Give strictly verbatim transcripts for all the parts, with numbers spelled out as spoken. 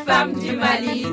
femmes du Mali.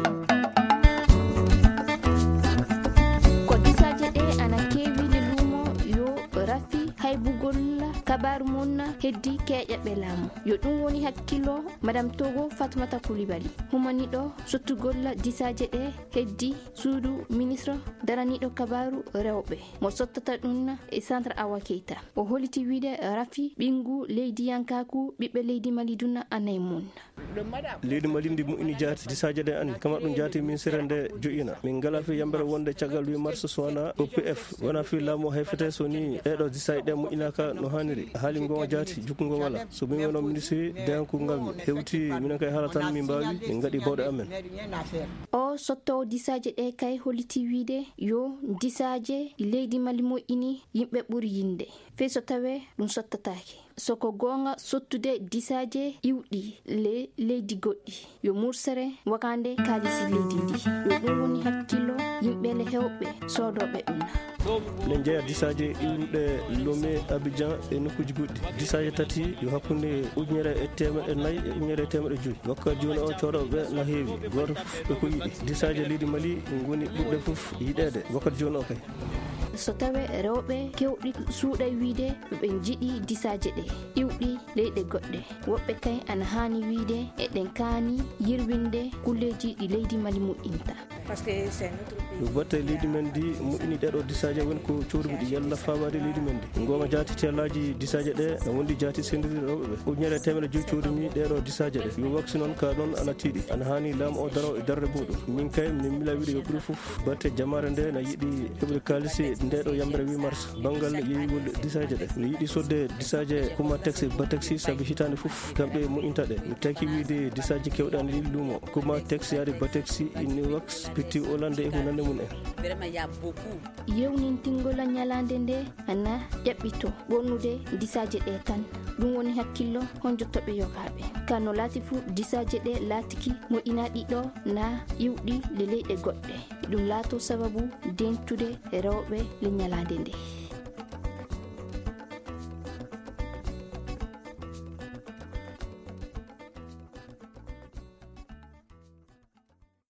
kabaru mun heddi keƴaɓe laamu yo ɗum woni hakkilo madame Togo Fatoumata Coulibaly humaniɗo sottugolla disaje ɗe heddi suudu ministre daraniɗo kabaru rewɓe mo sottata ɗum e centre Awa Keita o holiti wiide rafi ɓingu leydi yankaku ɓiɓɓe leydi Mali dunna anayi mun leydi Mali ndi mu'ini jaati disaje ɗe an kama ɗum jaati ministére nde joƴina min ngala fi yambere wonde caggal huit mars sowona O P F wona fi laamu hayfete so ni ɗeɗo disaje ɗe moƴƴinaka no hanniri haali ngoma jaati jukkugo wala so min wono ministre deyankugal mi hewti minen kay haala tan min mbawi min gaɗi bawɗe amen o sottowo disaje ɗe kay holiti wiide yo disaje leydi Mali moƴƴini yimɓe ɓuuri yinde fe so tawe ɗum sottatake soko gonga sottude disaje iwɗi le leydi goɗɗi yo mursere wakande kaalisi leydi ndi yo ɗum woni hakkilo yimɓe le hewɓe sodoɓe ɗum len jeeya disaje iwruɗe Lomé Abidjan e nokkuji goɗɗi disaje tati yo hakkude ujunere e temeɗe nayyi e ujunere e temeɗe joyyi wakkati joni o codoɓe no heewi goto ɓe ko yiɗi disaje leydi Mali goni ɓurɗe foof yiɗede wakkati joni o kay so tawe rewɓe kewɗi suuɗay wiide ɓe jiɗi disaje ɗe iwɗi leyɗe goɗɗe woɓɓe kay ana hani wiide eɗen kaani yirwinde kulleji ɗi leydi Mali moƴƴinta ɗo batte leydi men ndi moƴƴini ɗeɗo disaje woni ko coruɓe ɗi yalla famade leydi men ndi goma jaati tellaji disaje ɗe no wondi jaati sendiri rewɓe ɓe ujunere temedde joyyi corumi ɗeɗo disaje ɗe yo waksi noon ka noon ana tiiɗi ana hani laamu o daro e darde muɗum min kay min mila wiide yo ɓuuri foof batte jamare nde no yiiɗi heɓde kalisi ndeɗo yambere huit mars banggal yeeygol disaje ɗe no yiiɗi sodde disaje kuma taxi ba taxi saabi hitande foof kamɓe moƴƴinta ɗe mi taki wiide disaje kewɗe ana yiɗi luumo kuma taxi yaade ba taxi inni wax pitti olande e ko nande mum en yewnintingol ñalande nde ana ƴaɓɓito wonnude disaje ɗe tan ɗum woni hakkillo hon jottoɓe yogaɓe kano laati fuu disaje ɗe laatiki moƴƴinaɗi ɗo na iwɗi le leyɗe goɗɗe ɗum laato sababu dentude rewɓe le ñalande nde